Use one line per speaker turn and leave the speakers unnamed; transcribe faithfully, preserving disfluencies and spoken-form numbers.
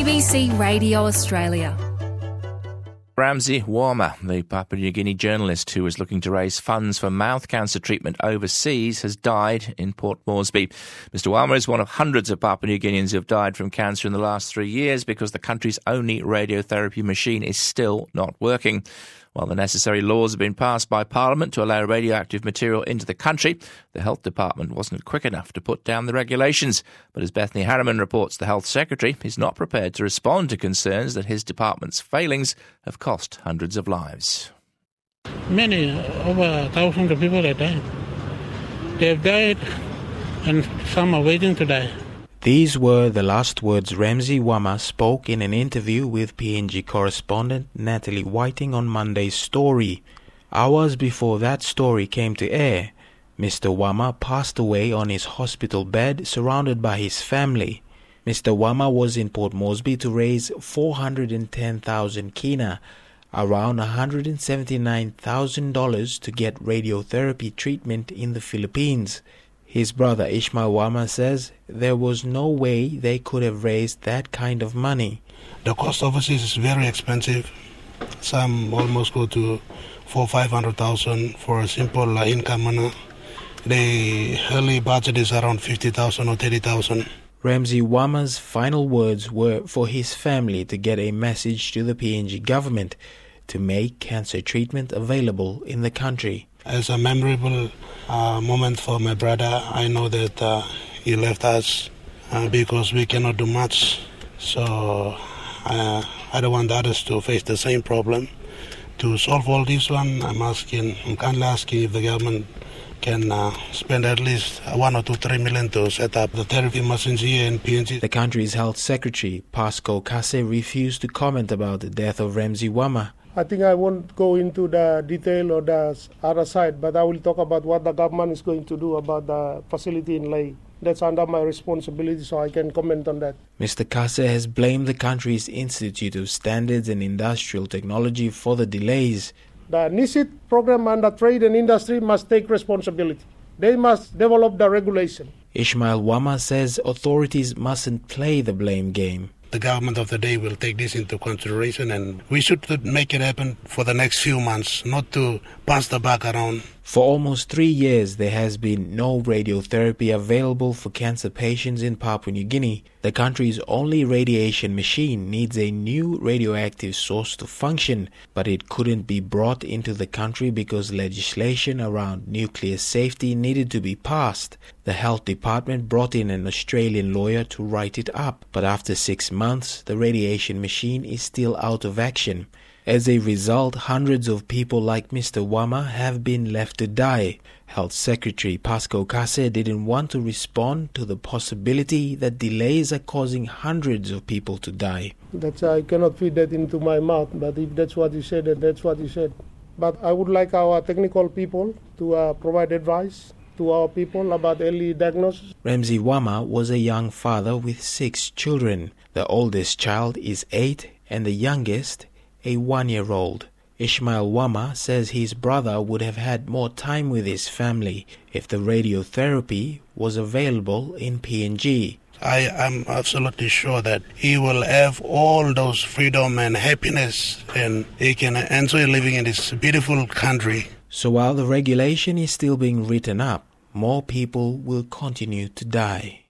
B C Radio Australia.
Ramsey Wama, the Papua New Guinea journalist who was looking to raise funds for mouth cancer treatment overseas, has died in Port Moresby. Mister Wama is one of hundreds of Papua New Guineans who have died from cancer in the last three years because the country's only radiotherapy machine is still not working. While the necessary laws have been passed by Parliament to allow radioactive material into the country, the Health Department wasn't quick enough to put down the regulations. But as Bethany Harriman reports, the Health Secretary is not prepared to respond to concerns that his department's failings have cost hundreds of lives.
Many, over thousands of people have died. They have died and some are waiting to die.
These were the last words Ramsey Wama spoke in an interview with P N G correspondent Natalie Whiting on Monday's story. Hours before that story came to air, Mister Wama passed away on his hospital bed surrounded by his family. Mister Wama was in Port Moresby to raise four hundred ten thousand kina, around one hundred seventy-nine thousand dollars, to get radiotherapy treatment in the Philippines. His brother Ishmael Wama says there was no way they could have raised that kind of money.
The cost overseas is very expensive. Some almost go to four, five hundred thousand for a simple uh, income. The early budget is around fifty thousand or thirty thousand.
Ramsey Wama's final words were for his family to get a message to the P N G government to make cancer treatment available in the country.
As a memorable uh, moment for my brother, I know that uh, he left us uh, because we cannot do much. So uh, I don't want others to face the same problem. To solve all this one, I'm asking, I'm kindly asking if the government can uh, spend at least one or two, three million to set up the therapy machines here in P N G.
The country's health secretary, Pasco Kase, refused to comment about the death of Ramsey Wama.
I think I won't go into the detail or the other side, but I will talk about what the government is going to do about the facility in Lae. That's under my responsibility, so I can comment on that.
Mister Kase has blamed the country's Institute of Standards and Industrial Technology for the delays.
The NISIT program and the trade and industry must take responsibility. They must develop the regulation.
Ishmael Wama says authorities mustn't play the blame game.
The government of the day will take this into consideration, and we should make it happen for the next few months, not to pass the buck around.
For almost three years, there has been no radiotherapy available for cancer patients in Papua New Guinea. The country's only radiation machine needs a new radioactive source to function, but it couldn't be brought into the country because legislation around nuclear safety needed to be passed. The Health Department brought in an Australian lawyer to write it up, but after six months, the radiation machine is still out of action. As a result, hundreds of people like Mister Wama have been left to die. Health Secretary Pasco Kase didn't want to respond to the possibility that delays are causing hundreds of people to die.
That's, I cannot feed that into my mouth, but if that's what you said, then that's what you said. But I would like our technical people to uh, provide advice to our people about early diagnosis.
Ramsey Wama was a young father with six children. The oldest child is eight and the youngest a one-year-old. Ishmael Wama says his brother would have had more time with his family if the radiotherapy was available in P N G.
I am absolutely sure that he will have all those freedom and happiness, and he can enjoy living in this beautiful country.
So while the regulation is still being written up, more people will continue to die.